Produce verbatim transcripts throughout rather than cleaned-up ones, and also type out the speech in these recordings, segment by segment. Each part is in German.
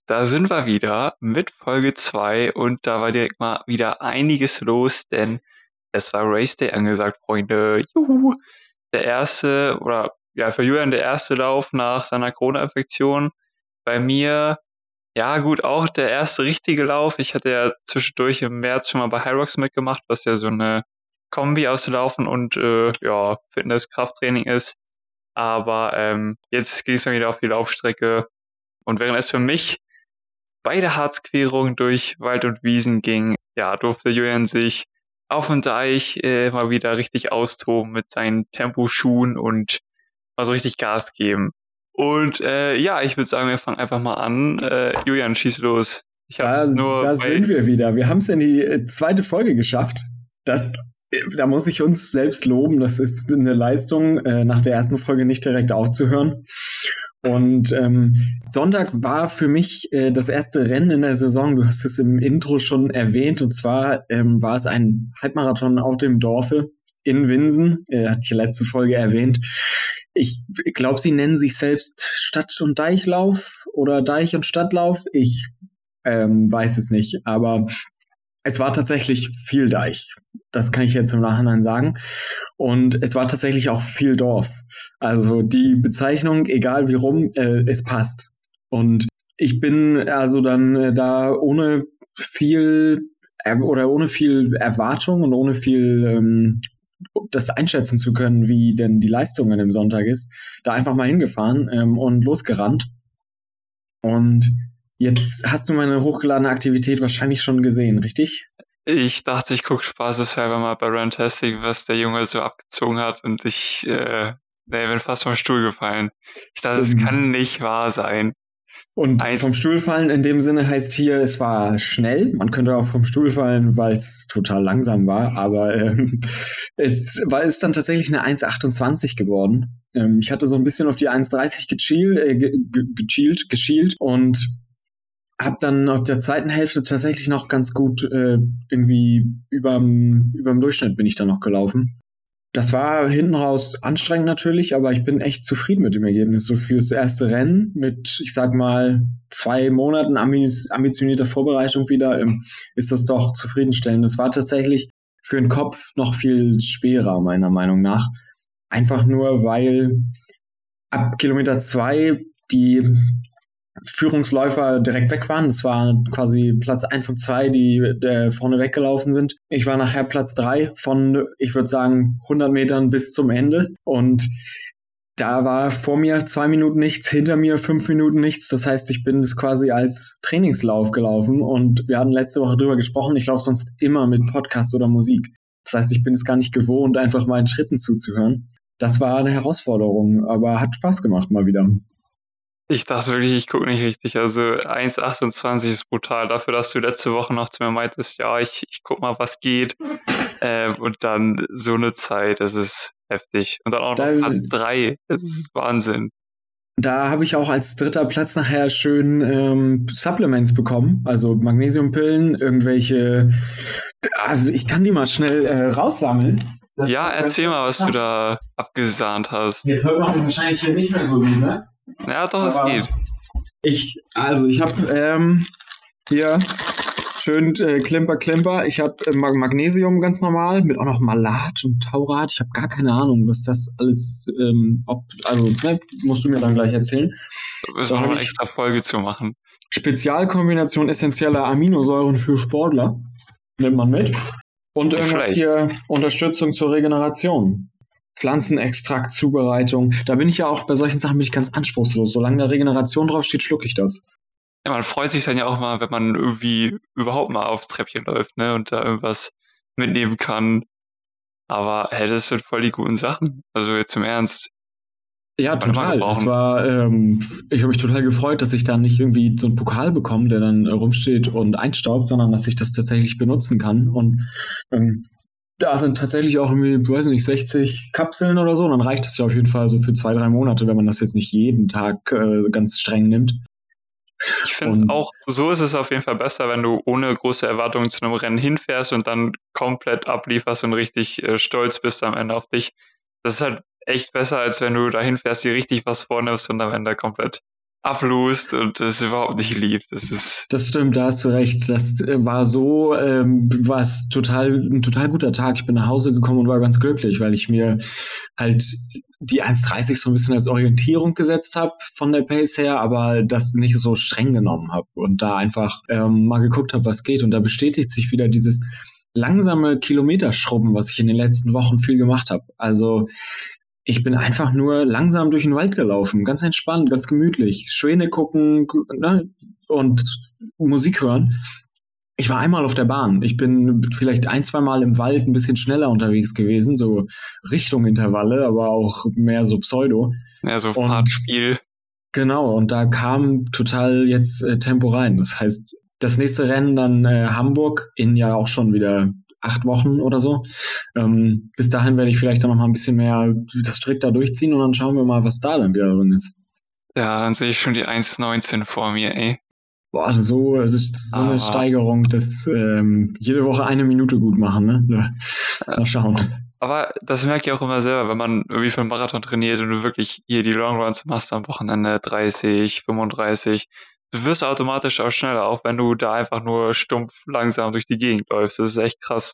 Da sind wir wieder mit Folge zwei und da war direkt mal wieder einiges los, denn es war Race Day angesagt, Freunde. Juhu! Der erste, oder ja, für Julian der erste Lauf nach seiner Corona-Infektion. Bei mir, ja gut, auch der erste richtige Lauf. Ich hatte ja zwischendurch im März schon mal bei Hyrox mitgemacht, was ja so eine Kombi aus Laufen und äh, ja, Fitness-Krafttraining ist. Aber ähm, jetzt ging es dann wieder auf die Laufstrecke. Und während es für mich bei der Harzquerung durch Wald und Wiesen ging, ja, durfte Julian sich auf dem Deich äh, mal wieder richtig austoben mit seinen Temposchuhen und mal so richtig Gas geben. Und äh, ja, ich würde sagen, wir fangen einfach mal an. Äh, Julian, schieß los. Ich habe Da, es nur da bei... sind wir wieder. Wir haben es in die äh, zweite Folge geschafft. Das, äh, da muss ich uns selbst loben. Das ist eine Leistung, äh, nach der ersten Folge nicht direkt aufzuhören. Und ähm, Sonntag war für mich äh, das erste Rennen in der Saison. Du hast es im Intro schon erwähnt. Und zwar ähm, war es ein Halbmarathon auf dem Dorfe in Winsen. Äh, hatte ich letzte Folge erwähnt. Ich glaube, sie nennen sich selbst Stadt- und Deichlauf oder Deich- und Stadtlauf. Ich ähm, weiß es nicht, aber es war tatsächlich viel Deich. Das kann ich jetzt im Nachhinein sagen. Und es war tatsächlich auch viel Dorf. Also die Bezeichnung, egal wie rum, äh, es passt. Und ich bin also dann äh, da ohne viel äh, oder ohne viel Erwartung und ohne viel ähm, das einschätzen zu können, wie denn die Leistung an dem Sonntag ist, da einfach mal hingefahren ähm, und losgerannt. Und jetzt hast du meine hochgeladene Aktivität wahrscheinlich schon gesehen, richtig? Ich dachte, ich gucke spaßeshalber mal bei Runtastic, was der Junge so abgezogen hat und ich äh, nee, bin fast vom Stuhl gefallen. Ich dachte, das kann nicht wahr sein. Und Eins, vom Stuhl fallen in dem Sinne heißt hier, es war schnell. Man könnte auch vom Stuhl fallen, weil es total langsam war. Aber ähm, es war ist dann tatsächlich eine eins achtundzwanzig geworden. Ähm, ich hatte so ein bisschen auf die eins dreißig gechielt, äh, ge ge gechielt, geschielt und habe dann auf der zweiten Hälfte tatsächlich noch ganz gut äh, irgendwie überm, überm Durchschnitt bin ich dann noch gelaufen. Das war hinten raus anstrengend natürlich, aber ich bin echt zufrieden mit dem Ergebnis. So fürs erste Rennen mit, ich sag mal, zwei Monaten ambitionierter Vorbereitung wieder, ähm, ist das doch zufriedenstellend. Es war tatsächlich für den Kopf noch viel schwerer, meiner Meinung nach. Einfach nur, weil ab Kilometer zwei die Führungsläufer direkt weg waren. Das war quasi Platz eins und zwei, die äh, vorne weggelaufen sind. Ich war nachher Platz drei von, ich würde sagen, hundert Metern bis zum Ende. Und da war vor mir zwei Minuten nichts, hinter mir fünf Minuten nichts. Das heißt, ich bin das quasi als Trainingslauf gelaufen. Und wir hatten letzte Woche drüber gesprochen, ich laufe sonst immer mit Podcast oder Musik. Das heißt, ich bin es gar nicht gewohnt, einfach meinen Schritten zuzuhören. Das war eine Herausforderung, aber hat Spaß gemacht mal wieder. Ich dachte wirklich, ich gucke nicht richtig. Also eins achtundzwanzig ist brutal. Dafür, dass du letzte Woche noch zu mir meintest, ja, ich, ich guck mal, was geht. Äh, und dann so eine Zeit, das ist heftig. Und dann auch noch Da, Platz drei. Das ist Wahnsinn. Da habe ich auch als dritter Platz nachher schön ähm, Supplements bekommen, also Magnesiumpillen, irgendwelche. Ah, ich kann die mal schnell äh, raussammeln. Das Ja, erzähl mal, was du da abgesahnt hast. Jetzt hört man mich wahrscheinlich hier nicht mehr so gut, ne? Ja, doch, es geht. Ich, also ich habe ähm, hier schön äh, Klimper, Klimper. Ich habe äh, Magnesium ganz normal, mit auch noch Malat und Taurat. Ich habe gar keine Ahnung, was das alles, ähm, ob, also ne, musst du mir dann gleich erzählen. Da müssen wir noch eine extra Folge zu machen. Spezialkombination essentieller Aminosäuren für Sportler nimmt man mit. Und Nicht irgendwas schlecht. hier, Unterstützung zur Regeneration. Pflanzenextrakt, Zubereitung. Da bin ich ja auch, bei solchen Sachen bin ich ganz anspruchslos. Solange da Regeneration draufsteht, schlucke ich das. Ja, man freut sich dann ja auch mal, wenn man irgendwie überhaupt mal aufs Treppchen läuft, ne, und da irgendwas mitnehmen kann. Aber hey, das sind voll die guten Sachen. Also jetzt im Ernst. Ja, Kann man mal total. Es gebrauchen. war, ähm, ich habe mich total gefreut, dass ich da nicht irgendwie so einen Pokal bekomme, der dann äh, rumsteht und einstaubt, sondern dass ich das tatsächlich benutzen kann. Und ähm, da sind tatsächlich auch irgendwie, weiß nicht, sechzig Kapseln oder so. Dann reicht das ja auf jeden Fall so für zwei, drei Monate, wenn man das jetzt nicht jeden Tag äh, ganz streng nimmt. Ich finde Und auch, so ist es auf jeden Fall besser, wenn du ohne große Erwartungen zu einem Rennen hinfährst und dann komplett ablieferst und richtig äh, stolz bist am Ende auf dich. Das ist halt echt besser, als wenn du da hinfährst, dir richtig was vornimmst und am Ende komplett ablust und es überhaupt nicht liebt. Das ist. Das stimmt, da hast du recht. Das äh, war so, ähm, war es total, ein total guter Tag. Ich bin nach Hause gekommen und war ganz glücklich, weil ich mir halt die eins dreißig so ein bisschen als Orientierung gesetzt habe von der Pace her, aber das nicht so streng genommen habe und da einfach ähm, mal geguckt habe, was geht. Und da bestätigt sich wieder dieses langsame Kilometerschrubben, was ich in den letzten Wochen viel gemacht habe. Also ich bin einfach nur langsam durch den Wald gelaufen, ganz entspannt, ganz gemütlich, Schwäne gucken, ne, und Musik hören. Ich war einmal auf der Bahn. Ich bin vielleicht ein, zwei Mal im Wald ein bisschen schneller unterwegs gewesen, so Richtung Intervalle, aber auch mehr so Pseudo. Ja, so Und Fahrtspiel. genau, und da kam total jetzt äh, Tempo rein. Das heißt, das nächste Rennen dann äh, Hamburg in ja auch schon wieder acht Wochen oder so. Ähm, bis dahin werde ich vielleicht dann noch mal ein bisschen mehr das strikter durchziehen und dann schauen wir mal, was da dann wieder drin ist. Ja, dann sehe ich schon die eins neunzehn vor mir, ey. Boah, so, das ist so eine Aber, Steigerung, dass ähm, jede Woche eine Minute gut machen, ne? Ja, mal schauen. aber das merke ich auch immer selber, wenn man irgendwie für einen Marathon trainiert und du wirklich hier die Longruns machst am Wochenende dreißig, fünfunddreißig, du wirst automatisch auch schneller, auch wenn du da einfach nur stumpf langsam durch die Gegend läufst. Das ist echt krass.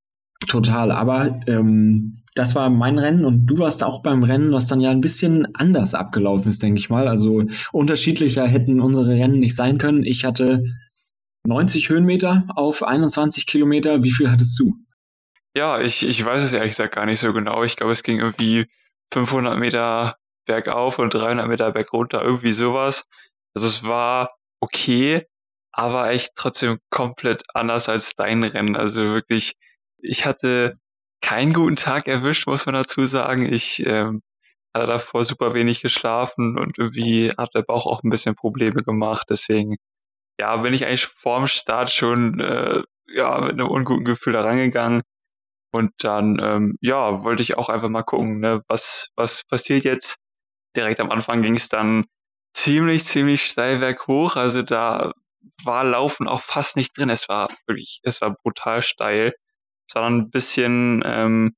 Total, aber ähm, das war mein Rennen und du warst auch beim Rennen, was dann ja ein bisschen anders abgelaufen ist, denke ich mal. Also unterschiedlicher hätten unsere Rennen nicht sein können. Ich hatte neunzig Höhenmeter auf einundzwanzig Kilometer. Wie viel hattest du? Ja, ich, ich weiß es ehrlich gesagt gar nicht so genau. Ich glaube, es ging irgendwie fünfhundert Meter bergauf und dreihundert Meter bergunter, irgendwie sowas. Also es war okay, aber echt trotzdem komplett anders als dein Rennen. Also wirklich, ich hatte keinen guten Tag erwischt, muss man dazu sagen. Ich ähm, hatte davor super wenig geschlafen und irgendwie hat der Bauch auch ein bisschen Probleme gemacht. Deswegen, ja, bin ich eigentlich vorm Start schon äh, ja, mit einem unguten Gefühl da rangegangen. Und dann, ähm, ja, wollte ich auch einfach mal gucken, ne, was, was passiert jetzt. Direkt am Anfang ging es dann ziemlich, ziemlich steil berghoch. Also da war Laufen auch fast nicht drin. Es war wirklich, es war brutal steil. Es war dann ein bisschen, ähm,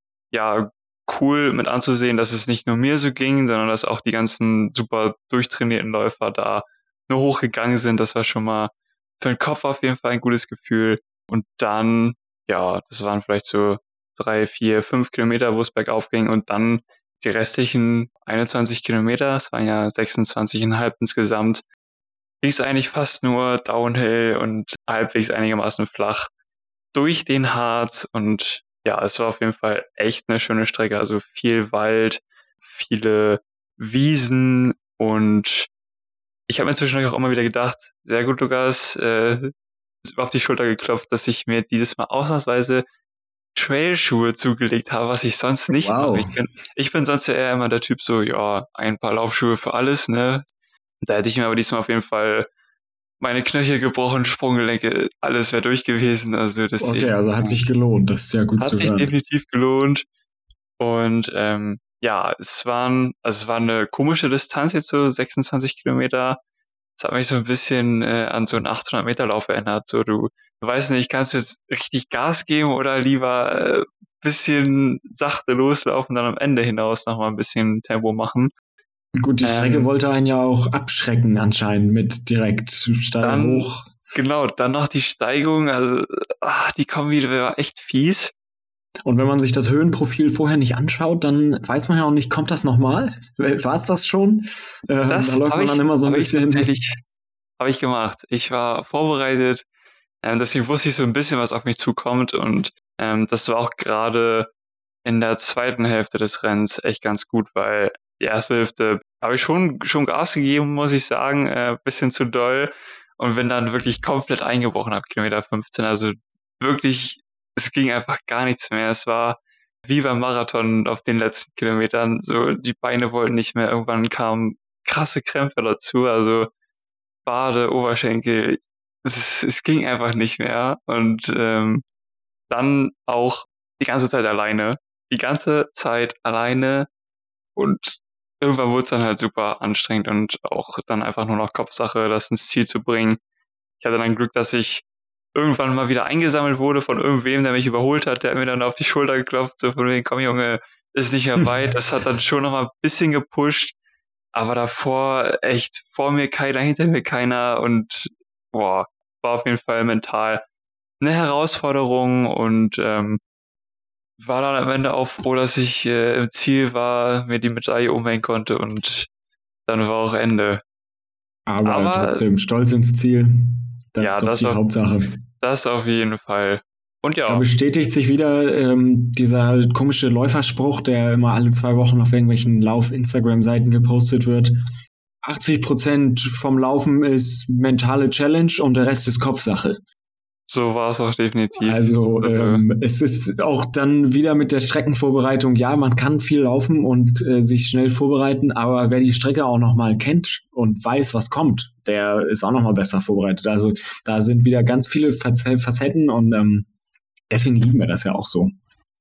ja, cool mit anzusehen, dass es nicht nur mir so ging, sondern dass auch die ganzen super durchtrainierten Läufer da nur hochgegangen sind. Das war schon mal für den Kopf auf jeden Fall ein gutes Gefühl. Und dann, ja, das waren vielleicht so drei, vier, fünf Kilometer, wo es bergauf ging und dann die restlichen einundzwanzig Kilometer, es waren ja sechsundzwanzig Komma fünf insgesamt, ging es eigentlich fast nur Downhill und halbwegs einigermaßen flach durch den Harz und ja, es war auf jeden Fall echt eine schöne Strecke, also viel Wald, viele Wiesen und ich habe mir zwischendurch auch immer wieder gedacht, sehr gut, Lukas, äh, auf die Schulter geklopft, dass ich mir dieses Mal ausnahmsweise Trailschuhe zugelegt habe, was ich sonst nicht mache. Wow. Ich bin, ich bin sonst ja eher immer der Typ so, ja, ein paar Laufschuhe für alles, ne? Da hätte ich mir aber diesmal auf jeden Fall meine Knöchel gebrochen, Sprunggelenke, alles wäre durch gewesen. Also Okay, deswegen also hat sich gelohnt. Das ist ja gut hat zu sich hören. definitiv gelohnt. Und ähm, ja, es waren, also es war eine komische Distanz jetzt so sechsundzwanzig Kilometer. Das hat mich so ein bisschen äh, an so einen achthundert Meter Lauf erinnert. So du, du weißt nicht, kannst du jetzt richtig Gas geben oder lieber äh, bisschen sachte loslaufen, dann am Ende hinaus nochmal ein bisschen Tempo machen. Gut, die Strecke Ähm, wollte einen ja auch abschrecken anscheinend mit direkt steil dann, hoch. genau, dann noch die Steigung, also ah, die Kombi war echt fies. Und wenn man sich das Höhenprofil vorher nicht anschaut, dann weiß man ja auch nicht, kommt das nochmal? War es das schon? Ähm, da Das läuft habe man dann ich, immer so ein habe ich bisschen. tatsächlich, habe ich gemacht. Ich war vorbereitet, ähm, deswegen wusste ich so ein bisschen, was auf mich zukommt und ähm, das war auch gerade in der zweiten Hälfte des Rennens echt ganz gut, weil die erste Hälfte habe ich schon, schon Gas gegeben, muss ich sagen, äh, bisschen zu doll und bin dann wirklich komplett eingebrochen ab Kilometer fünfzehn. Also wirklich, es ging einfach gar nichts mehr. Es war wie beim Marathon auf den letzten Kilometern. So, die Beine wollten nicht mehr. Irgendwann kamen krasse Krämpfe dazu. Also Wade, Oberschenkel. Es, es ging einfach nicht mehr. Und ähm, dann auch die ganze Zeit alleine. Die ganze Zeit alleine und irgendwann wurde es dann halt super anstrengend und auch dann einfach nur noch Kopfsache, das ins Ziel zu bringen. Ich hatte dann Glück, dass ich irgendwann mal wieder eingesammelt wurde von irgendwem, der mich überholt hat, der hat mir dann auf die Schulter geklopft, so von wegen, komm Junge, ist nicht mehr weit. Das hat dann schon noch mal ein bisschen gepusht. aber davor echt vor mir keiner, hinter mir keiner und boah, war auf jeden Fall mental eine Herausforderung und ähm, war dann am Ende auch froh, dass ich äh, im Ziel war, mir die Medaille umhängen konnte und dann war auch Ende. Aber Aber trotzdem stolz ins Ziel. Das ja, ist doch das die auf, Hauptsache. das auf jeden Fall. Und Da ja, bestätigt sich wieder ähm, dieser komische Läuferspruch, der immer alle zwei Wochen auf irgendwelchen Lauf-Instagram-Seiten gepostet wird. achtzig Prozent vom Laufen ist mentale Challenge und der Rest ist Kopfsache. so war es auch definitiv. Also Also, ähm, es ist auch dann wieder mit der Streckenvorbereitung, ja, man kann viel laufen und äh, sich schnell vorbereiten, aber wer die Strecke auch nochmal kennt und weiß, was kommt, der ist auch nochmal besser vorbereitet. Also da sind wieder ganz viele Faze- Facetten und ähm, deswegen lieben wir das ja auch so.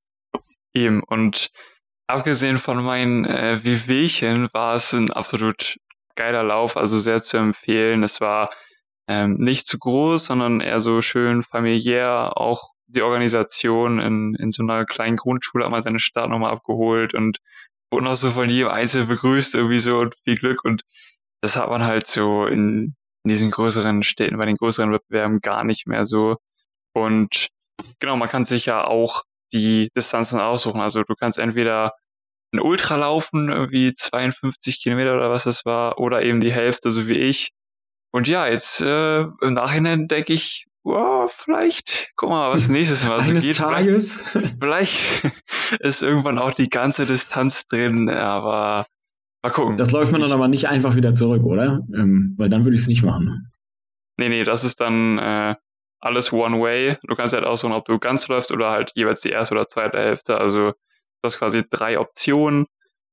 eben. Und abgesehen von meinen äh, Wehwehchen war es ein absolut geiler Lauf, also sehr zu empfehlen. Es war ähm, nicht zu groß, sondern eher so schön familiär. Auch die Organisation in, in so einer kleinen Grundschule hat man seine Start nochmal abgeholt und wurde noch so von jedem Einzelnen begrüßt, irgendwie so und viel Glück. Und das hat man halt so in, in diesen größeren Städten, bei den größeren Wettbewerben gar nicht mehr so. Und genau, man kann sich ja auch die Distanzen aussuchen. Also du kannst entweder ein Ultra laufen, irgendwie zweiundfünfzig Kilometer oder was das war, oder eben die Hälfte, so wie ich. Und ja, jetzt äh, im Nachhinein denke ich, wow, vielleicht, guck mal, was nächstes Mal so Eines geht. Vielleicht, Tages. vielleicht ist irgendwann auch die ganze Distanz drin, aber mal gucken. Das läuft man dann Ich, aber nicht einfach wieder zurück, oder? Ähm, weil dann würde ich es nicht machen. nee, nee, das ist dann äh, alles One Way. Du kannst halt aussuchen, ob du ganz läufst oder halt jeweils die erste oder zweite Hälfte. Also du hast quasi drei Optionen.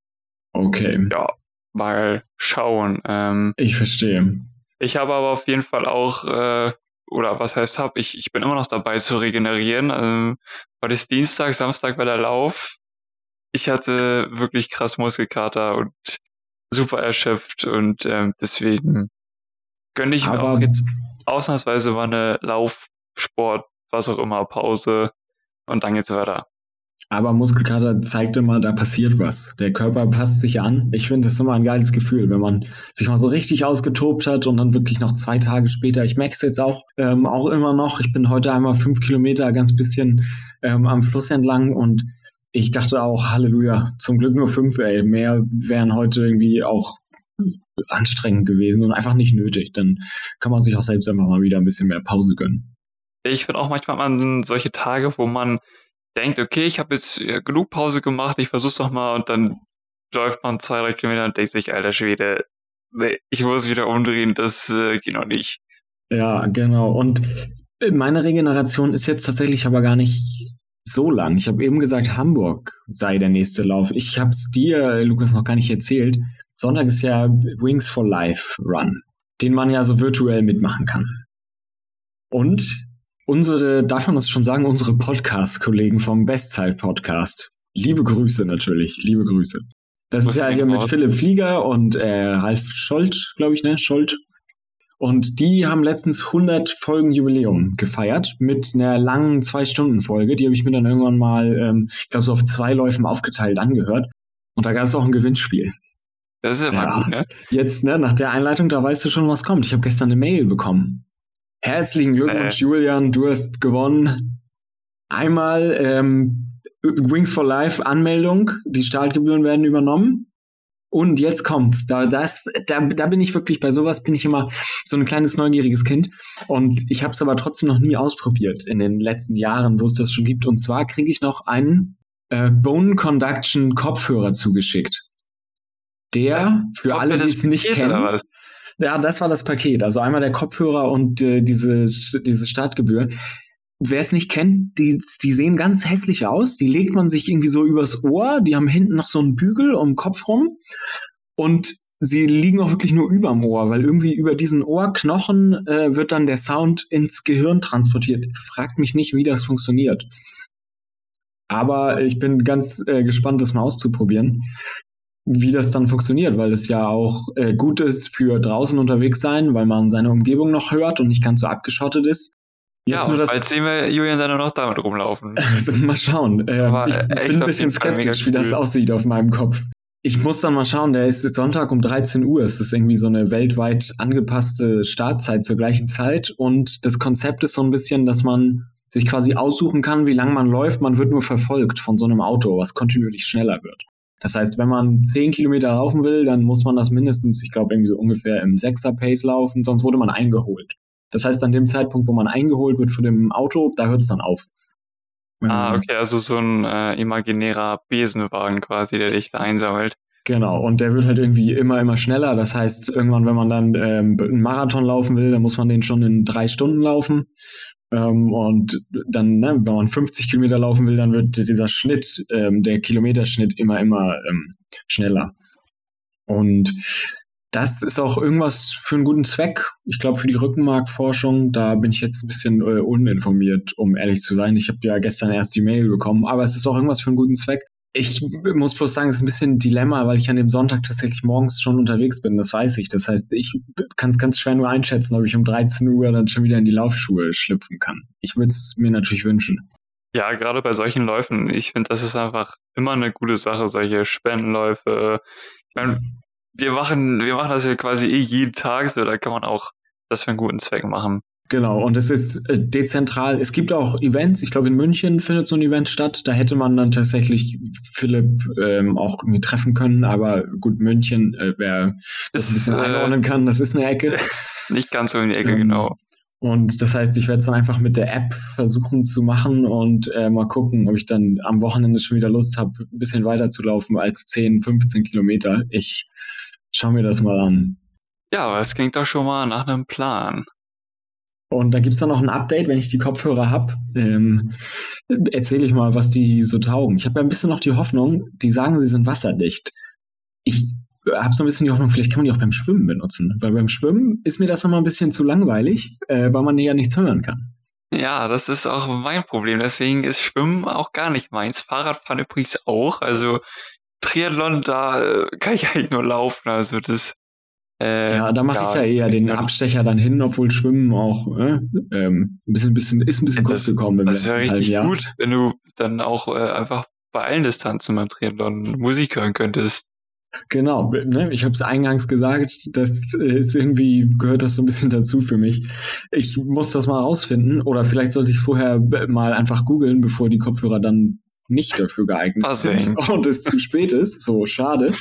Okay, Ja, mal schauen. Ähm, ich verstehe. ich habe aber auf jeden Fall auch, äh, oder was heißt hab, ich, ich bin immer noch dabei zu regenerieren. Ähm, heute ist Dienstag, Samstag war der Lauf. Ich hatte wirklich krass Muskelkater und super erschöpft und ähm, deswegen gönne ich mir auch Aber jetzt ausnahmsweise mal eine Laufsport, was auch immer, Pause und dann geht's weiter. Aber Muskelkater zeigt immer, da passiert was. Der Körper passt sich an. Ich finde das immer ein geiles Gefühl, wenn man sich mal so richtig ausgetobt hat und dann wirklich noch zwei Tage später. Ich merke es jetzt auch, ähm, auch immer noch. Ich bin heute einmal fünf Kilometer ganz bisschen ähm, am Fluss entlang und ich dachte auch, Halleluja, zum Glück nur fünf, ey. Mehr wären heute irgendwie auch anstrengend gewesen und einfach nicht nötig. Dann kann man sich auch selbst einfach mal wieder ein bisschen mehr Pause gönnen. Ich finde auch manchmal hat man solche Tage, wo man denkt, okay, ich habe jetzt äh, genug Pause gemacht, ich versuch's noch mal und dann läuft man zwei, drei Kilometer und denkt sich, alter Schwede, nee, ich muss wieder umdrehen, das äh, geht noch nicht. Ja, genau. Und meine Regeneration ist jetzt tatsächlich aber gar nicht so lang. Ich habe eben gesagt, Hamburg sei der nächste Lauf. Ich habe es dir, Lukas, noch gar nicht erzählt. Sonntag ist ja Wings for Life Run, den man ja so virtuell mitmachen kann. Und unsere, darf man das schon sagen, unsere Podcast-Kollegen vom Bestzeit-Podcast. Liebe Grüße natürlich, liebe Grüße. Das ist Grüße ja gehen hier mit raus. Philipp Flieger und äh, Ralf Scholz, glaube ich, ne? Scholz. Und die haben letztens hundert Folgen Jubiläum gefeiert mit einer langen Zwei-Stunden-Folge. Die habe ich mir dann irgendwann mal, ähm, ich glaube, so auf zwei Läufen aufgeteilt angehört. Und da gab es auch ein Gewinnspiel. Das ist immer Ja, gut, ne? jetzt, ne, nach der Einleitung, da weißt du schon, was kommt. Ich habe gestern eine Mail bekommen. Herzlichen Glückwunsch, Äh, Julian, du hast gewonnen. Einmal ähm, Wings for Life Anmeldung, die Startgebühren werden übernommen. Und jetzt kommt's. Da, das, da, da bin ich wirklich, bei sowas bin ich immer so ein kleines neugieriges Kind. Und ich habe es aber trotzdem noch nie ausprobiert in den letzten Jahren, wo es das schon gibt. Und zwar kriege ich noch einen äh, Bone Conduction Kopfhörer zugeschickt. Der, für kommt alle, mir die das es nicht Paket oder kennen, was? ja, das war das Paket. Also einmal der Kopfhörer und äh, diese, diese Startgebühr. Wer es nicht kennt, die, die sehen ganz hässlich aus. Die legt man sich irgendwie so übers Ohr. Die haben hinten noch so einen Bügel um den Kopf rum. Und sie liegen auch wirklich nur überm Ohr, weil irgendwie über diesen Ohrknochen äh, wird dann der Sound ins Gehirn transportiert. Fragt mich nicht, wie das funktioniert. Aber ich bin ganz äh, gespannt, das mal auszuprobieren, wie das dann funktioniert, weil es ja auch äh, gut ist für draußen unterwegs sein, weil man seine Umgebung noch hört und nicht ganz so abgeschottet ist. Jetzt Ja, nur und das. bald sehen wir Julian dann nur noch damit rumlaufen. Mal schauen. Äh, Aber ich äh, bin echt ein auf bisschen jeden Fall mega skeptisch, wie das cool. aussieht auf meinem Kopf. Ich muss dann mal schauen, der ist jetzt Sonntag um dreizehn Uhr. Es ist irgendwie so eine weltweit angepasste Startzeit zur gleichen Zeit. Und das Konzept ist so ein bisschen, dass man sich quasi aussuchen kann, wie lange man läuft. Man wird nur verfolgt von so einem Auto, was kontinuierlich schneller wird. Das heißt, wenn man zehn Kilometer laufen will, dann muss man das mindestens, ich glaube, irgendwie so ungefähr im Sechser-Pace laufen, sonst wurde man eingeholt. Das heißt, an dem Zeitpunkt, wo man eingeholt wird von dem Auto, da hört es dann auf. Ah, Ähm, okay, also so ein äh, imaginärer Besenwagen quasi, der dich da einsammelt. Genau, und der wird halt irgendwie immer, immer schneller. Das heißt, irgendwann, wenn man dann ähm, einen Marathon laufen will, dann muss man den schon in drei Stunden laufen. Ähm, und dann, ne, wenn man fünfzig Kilometer laufen will, dann wird dieser Schnitt, ähm, der Kilometerschnitt immer, immer ähm, schneller. Und das ist auch irgendwas für einen guten Zweck. Ich glaube, für die Rückenmarkforschung, da bin ich jetzt ein bisschen äh, uninformiert, um ehrlich zu sein. Ich habe ja gestern erst die Mail bekommen, aber es ist auch irgendwas für einen guten Zweck. Ich muss bloß sagen, es ist ein bisschen ein Dilemma, weil ich an dem Sonntag tatsächlich morgens schon unterwegs bin, das weiß ich. Das heißt, ich kann es ganz schwer nur einschätzen, ob ich um dreizehn Uhr dann schon wieder in die Laufschuhe schlüpfen kann. Ich würde es mir natürlich wünschen. Ja, gerade bei solchen Läufen, ich finde, das ist einfach immer eine gute Sache, solche Spendenläufe. Ich meine, wir machen, wir machen das ja quasi eh jeden Tag, so da kann man auch das für einen guten Zweck machen. Genau, und es ist äh, dezentral. Es gibt auch Events. Ich glaube, in München findet so ein Event statt. Da hätte man dann tatsächlich Philipp ähm, auch irgendwie treffen können. Aber gut, München, äh, wer das ein Ist bisschen äh, einordnen kann, das ist eine Ecke. nicht ganz so in die Ecke, Ähm, genau. Und das heißt, ich werde es dann einfach mit der App versuchen zu machen und äh, mal gucken, ob ich dann am Wochenende schon wieder Lust habe, ein bisschen weiter zu laufen als zehn, fünfzehn Kilometer. Ich schaue mir das mal an. Ja, aber es klingt doch schon mal nach einem Plan. Und da gibt's dann noch ein Update, wenn ich die Kopfhörer hab. Ähm, erzähle ich mal, was die so taugen. Ich habe ja ein bisschen noch die Hoffnung, die sagen, sie sind wasserdicht. Ich habe so ein bisschen die Hoffnung, vielleicht kann man die auch beim Schwimmen benutzen. Weil beim Schwimmen ist mir das immer ein bisschen zu langweilig, äh, weil man ja nichts hören kann. Ja, das ist auch mein Problem. Deswegen ist Schwimmen auch gar nicht meins. Fahrradfahren übrigens auch. Also Triathlon, da äh, kann ich eigentlich nur laufen. Also das, äh, Ja, da mache ich ja, ja eher kann ich den nur nicht. Abstecher dann hin, obwohl Schwimmen auch äh, ähm, ein bisschen, bisschen, ist ein bisschen kurz Das, gekommen im das ist ja letzten halben richtig Jahr. gut, wenn du dann auch äh, einfach bei allen Distanzen beim Triathlon Musik hören könntest. Genau, ne? Ich habe es eingangs gesagt, das ist irgendwie gehört das so ein bisschen dazu für mich. Ich muss das mal rausfinden oder vielleicht sollte ich es vorher mal einfach googeln, bevor die Kopfhörer dann nicht dafür geeignet sind Versenkt. und es zu spät ist. So schade.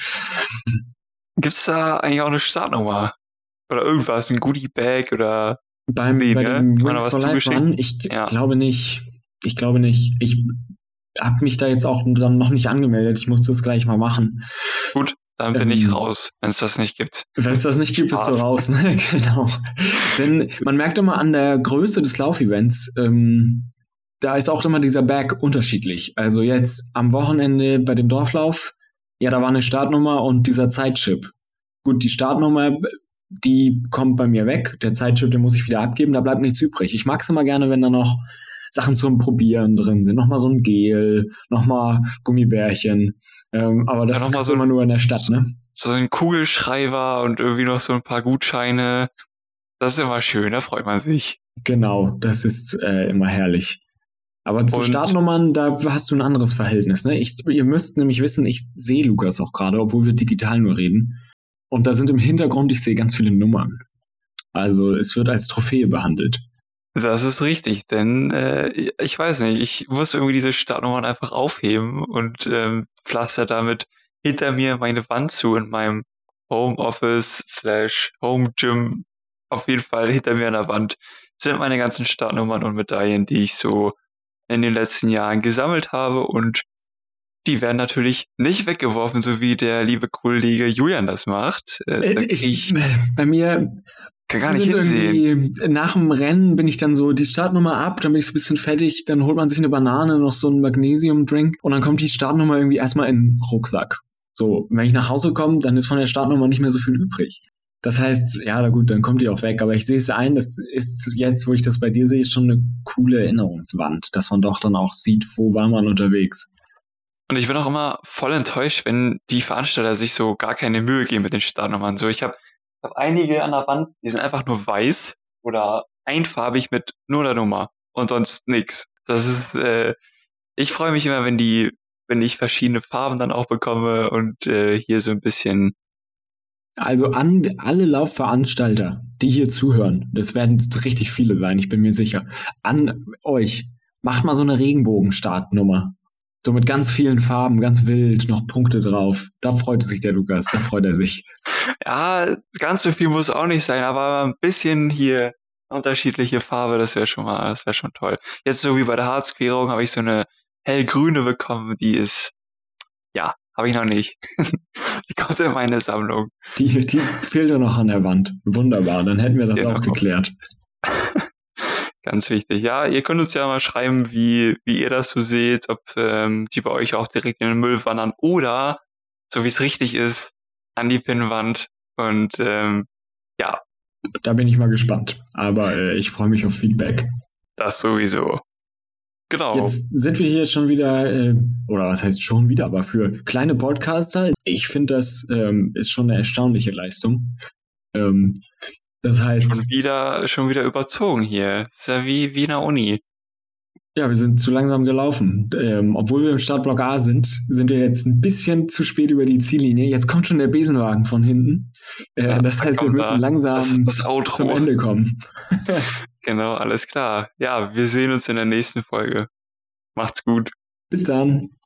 Gibt's da eigentlich auch eine Startnummer? Oder irgendwas, ein Goodie-Bag oder Beim nee, bei ne? dem Kann man da Wings was for Life zugeschickt? Run, ich Ja, glaube nicht. Ich glaube nicht. Ich habe mich da jetzt auch dann noch nicht angemeldet. Ich muss das gleich mal machen. gut, dann bin ich Ähm, raus, wenn es das nicht gibt. Wenn es das nicht gibt, bist du Spaß. raus, ne? Genau. Denn man merkt immer an der Größe des Laufevents, ähm, da ist auch immer dieser Berg unterschiedlich. Also jetzt am Wochenende bei dem Dorflauf, ja, da war eine Startnummer und dieser Zeitchip. Gut, die Startnummer, die kommt bei mir weg. Der Zeitchip, den muss ich wieder abgeben, da bleibt nichts übrig. Ich mag es immer gerne, wenn da noch Sachen zum Probieren drin sind. Nochmal so ein Gel, nochmal Gummibärchen. Ähm, aber Dann das nochmal kriegst du so immer ein, nur in der Stadt, ne? so ein Kugelschreiber und irgendwie noch so ein paar Gutscheine. Das ist immer schön, da freut man sich. Genau, das ist äh, immer herrlich. Aber zu Und Startnummern, da hast du ein anderes Verhältnis. Ne? Ich, ihr müsst nämlich wissen, ich sehe Lukas auch gerade, obwohl wir digital nur reden. Und da sind im Hintergrund, ich sehe ganz viele Nummern. Also es wird als Trophäe behandelt. das ist richtig, denn äh, ich weiß nicht, ich muss irgendwie diese Startnummern einfach aufheben und ähm, pflaster damit hinter mir meine Wand zu in meinem Homeoffice slash Home Gym. Auf jeden Fall hinter mir an der Wand sind meine ganzen Startnummern und Medaillen, die ich so in den letzten Jahren gesammelt habe, und die werden natürlich nicht weggeworfen, so wie der liebe Kollege Julian das macht. Äh, Äh, da krieg Ich, ich, bei mir kann gar nicht sind hinsehen. irgendwie, nach dem Rennen bin ich dann so die Startnummer ab, dann bin ich so ein bisschen fertig, dann holt man sich eine Banane, noch so einen Magnesium-Drink und dann kommt die Startnummer irgendwie erstmal in den Rucksack. So, wenn ich nach Hause komme, dann ist von der Startnummer nicht mehr so viel übrig. Das heißt, ja, na gut, dann kommt die auch weg. Aber ich sehe es ein, das ist jetzt, wo ich das bei dir sehe, schon eine coole Erinnerungswand, dass man doch dann auch sieht, wo war man unterwegs. Und ich bin auch immer voll enttäuscht, wenn die Veranstalter sich so gar keine Mühe geben mit den Startnummern. So, ich habe hab einige an der Wand, die sind einfach nur weiß oder einfarbig mit nur der Nummer und sonst nix. Das ist, äh, ich freue mich immer, wenn die wenn ich verschiedene Farben dann auch bekomme und äh, hier so ein bisschen. Also an alle Laufveranstalter, die hier zuhören, das werden richtig viele sein, ich bin mir sicher, an euch, macht mal so eine Regenbogen-Startnummer. So mit ganz vielen Farben, ganz wild, noch Punkte drauf. Da freut sich der Lukas, da freut er sich. Ja, ganz so viel muss auch nicht sein, aber ein bisschen hier unterschiedliche Farbe, das wäre schon mal, das wäre schon toll. Jetzt so wie bei der Harzquerung habe ich so eine hellgrüne bekommen, die ist, ja, habe ich noch nicht. Die kommt in meine Sammlung. Die, die fehlt ja noch an der Wand. Wunderbar, dann hätten wir das Genau. auch geklärt. Ganz wichtig. Ja, ihr könnt uns ja mal schreiben, wie, wie ihr das so seht, ob ähm, die bei euch auch direkt in den Müll wandern oder, so wie es richtig ist, an die Pinnwand. Und ähm, ja. Da bin ich mal gespannt. Aber äh, ich freue mich auf Feedback. Das sowieso. Genau. Jetzt sind wir hier schon wieder, äh, oder was heißt schon wieder, aber für kleine Podcaster, ich finde, das ähm, ist schon eine erstaunliche Leistung. Ähm, das heißt. Schon wieder, schon wieder überzogen hier. Das ist ja wie, wie in der Uni. Ja, wir sind zu langsam gelaufen. Ähm, obwohl wir im Startblock A sind, sind wir jetzt ein bisschen zu spät über die Ziellinie. Jetzt kommt schon der Besenwagen von hinten. Äh, Ja, das heißt, wir müssen da. langsam das, das zum Ende kommen. Genau, alles klar. Ja, wir sehen uns in der nächsten Folge. Macht's gut. Bis dann.